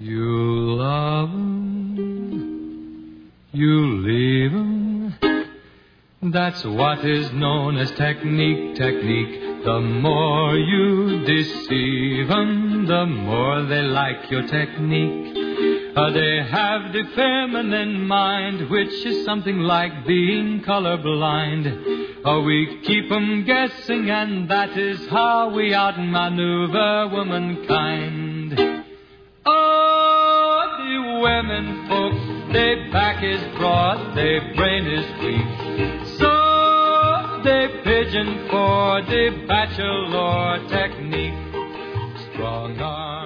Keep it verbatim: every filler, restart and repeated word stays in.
You love 'em, you leave 'em. That's what is known as technique, technique. The more you deceive 'em, the more they like your technique. Uh, they have the feminine mind, which is something like being colorblind. Uh, we keep 'em guessing, and that is how we outmaneuver womankind. Oh, the women folks, their back is broad, their brain is weak. So they pigeon for the bachelor technique. Strong arm.